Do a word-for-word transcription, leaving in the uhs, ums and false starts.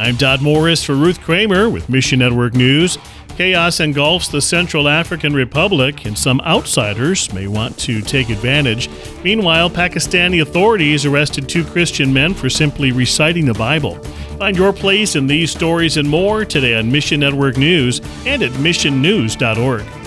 I'm Todd Morris for Ruth Kramer with Mission Network News. Chaos engulfs the Central African Republic, and some outsiders may want to take advantage. Meanwhile, Pakistani authorities arrested two Christian men for simply reciting the Bible. Find your place in these stories and more today on Mission Network News and at mission news dot org.